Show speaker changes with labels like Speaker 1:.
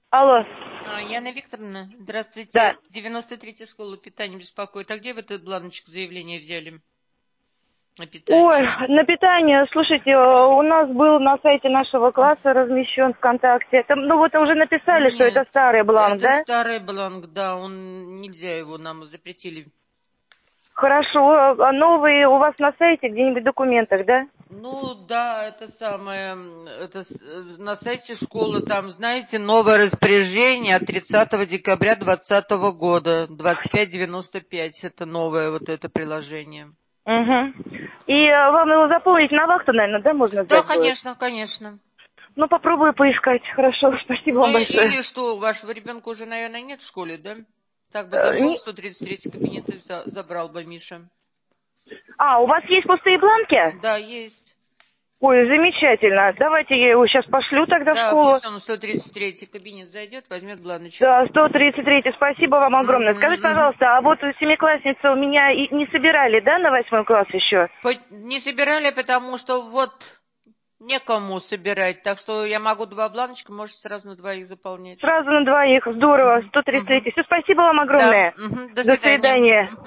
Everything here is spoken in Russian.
Speaker 1: Алло,
Speaker 2: Яна Викторовна, здравствуйте.
Speaker 1: да.
Speaker 2: 93-я школа питания беспокоит. А где вы этот бланочек заявления взяли о
Speaker 1: Ой,
Speaker 2: питании?
Speaker 1: на питание, слушайте, у нас был на сайте нашего класса размещен ВКонтакте. Ну вот уже написали, что это
Speaker 2: Нет,
Speaker 1: старый бланк,
Speaker 2: это
Speaker 1: да?
Speaker 2: старый бланк, да, он нельзя его нам запретили.
Speaker 1: Хорошо, а новые у вас на сайте где-нибудь в документах, да?
Speaker 2: Ну да, это самое, на сайте школы, там, знаете, новое распоряжение от 30 декабря 2020 года, 2595, это новое вот это приложение.
Speaker 1: Угу. И вам его заполнить на вахту, наверное, да, можно
Speaker 2: Да,
Speaker 1: взять будет?
Speaker 2: конечно, конечно.
Speaker 1: Ну, попробую поискать. Хорошо, спасибо
Speaker 2: Ну
Speaker 1: вам большое.
Speaker 2: или что, у вашего ребенка уже, наверное, нет в школе, да? Так бы
Speaker 1: Э,
Speaker 2: зашел в
Speaker 1: не-
Speaker 2: 133 кабинет и забрал бы Миша.
Speaker 1: А, у вас есть пустые бланки?
Speaker 2: Да, есть.
Speaker 1: Ой, замечательно. Давайте я его сейчас пошлю тогда в
Speaker 2: Да,
Speaker 1: школу.
Speaker 2: пусть он в 133 кабинет зайдет, возьмет бланочек.
Speaker 1: Да, 133. Спасибо вам огромное.
Speaker 2: Мгм,
Speaker 1: Скажите,
Speaker 2: мгм.
Speaker 1: пожалуйста, а вот семиклассница у меня и не собирали, да, на 8 класс еще?
Speaker 2: Не собирали, потому что вот некому собирать, так что я могу два бланочка, можете сразу на двоих заполнять.
Speaker 1: Сразу на двоих. Здорово.
Speaker 2: Мгм, мгм.
Speaker 1: 133. Все, спасибо вам
Speaker 2: Да,
Speaker 1: огромное.
Speaker 2: мгм, до
Speaker 1: До
Speaker 2: свидания.
Speaker 1: свидания.